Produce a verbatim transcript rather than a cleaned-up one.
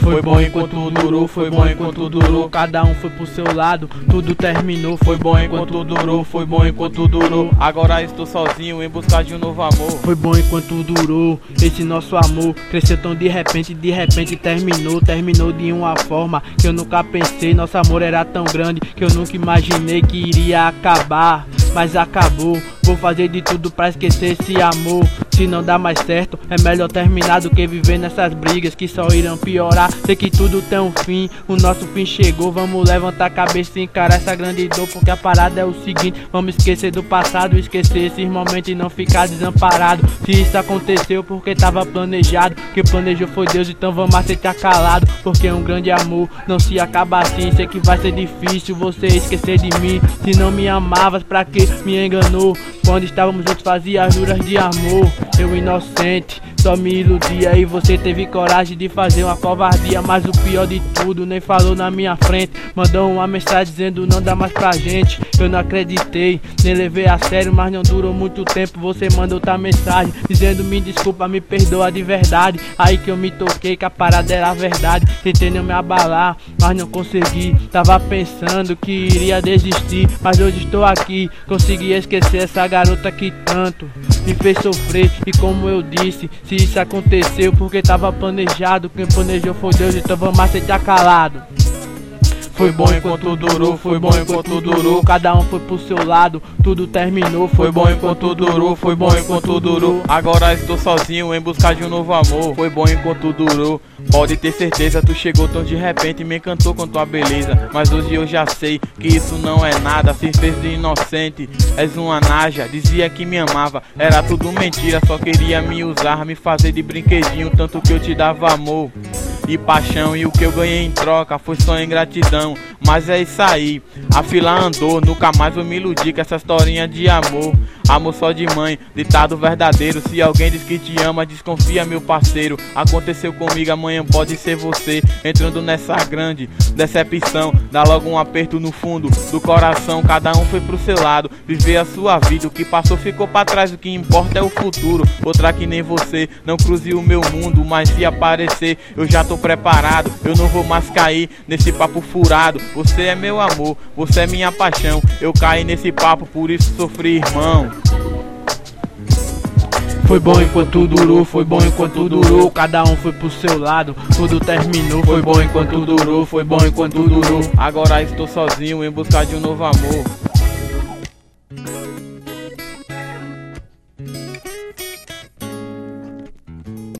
Foi bom enquanto durou, foi bom enquanto durou. Cada um foi pro seu lado, tudo terminou. Foi bom enquanto durou, foi bom enquanto durou. Agora estou sozinho em busca de um novo amor. Foi bom enquanto durou, esse nosso amor cresceu tão de repente, de repente terminou. Terminou de uma forma que eu nunca pensei. Nosso amor era tão grande que eu nunca imaginei que iria acabar, mas acabou. Vou fazer de tudo pra esquecer esse amor. Se não dá mais certo, é melhor terminar do que viver nessas brigas que só irão piorar. Sei que tudo tem um fim, o nosso fim chegou. Vamos levantar a cabeça e encarar essa grande dor, porque a parada é o seguinte: vamos esquecer do passado, esquecer esses momentos e não ficar desamparado. Se isso aconteceu porque tava planejado, quem planejou foi Deus, então vamos aceitar calado, porque um grande amor não se acaba assim. Sei que vai ser difícil você esquecer de mim. Se não me amavas, pra que me enganou? Quando estávamos juntos fazia juras de amor. Eu inocente, só me iludia e você teve coragem de fazer uma covardia. Mas o pior de tudo, nem falou na minha frente. Mandou uma mensagem dizendo não dá mais pra gente. Eu não acreditei, nem levei a sério, mas não durou muito tempo. Você mandou outra mensagem dizendo me desculpa, me perdoa de verdade. Aí que eu me toquei que a parada era verdade. Tentei não me abalar, mas não consegui. Tava pensando que iria desistir, mas hoje estou aqui. Consegui esquecer essa garota que tanto me fez sofrer. E como eu disse, se isso aconteceu porque tava planejado, quem planejou foi Deus, então vamos aceitar calado. Foi bom enquanto durou, foi bom enquanto durou. Cada um foi pro seu lado, tudo terminou. Foi bom enquanto durou, foi bom enquanto durou. Agora estou sozinho em busca de um novo amor. Foi bom enquanto durou. Pode ter certeza, tu chegou tão de repente e me encantou com tua beleza. Mas hoje eu já sei que isso não é nada. Se fez de inocente, és uma naja. Dizia que me amava, era tudo mentira. Só queria me usar, me fazer de brinquedinho. Tanto que eu te dava amor e paixão, e o que eu ganhei em troca foi só ingratidão. Mas é isso aí, a fila andou, nunca mais vou me iludir com essa historinha de amor. Amor só de mãe, ditado verdadeiro. Se alguém diz que te ama, desconfia, meu parceiro. Aconteceu comigo, amanhã pode ser você. Entrando nessa grande decepção, dá logo um aperto no fundo do coração. Cada um foi pro seu lado, viver a sua vida. O que passou ficou pra trás, o que importa é o futuro. Outra que nem você, não cruze o meu mundo, mas se aparecer, eu já tô preparado. Eu não vou mais cair nesse papo furado. Você é meu amor, você é minha paixão. Eu caí nesse papo, por isso sofri, irmão. Foi bom enquanto durou, foi bom enquanto durou. Cada um foi pro seu lado, tudo terminou. Foi bom enquanto durou, foi bom enquanto durou. Agora estou sozinho em busca de um novo amor.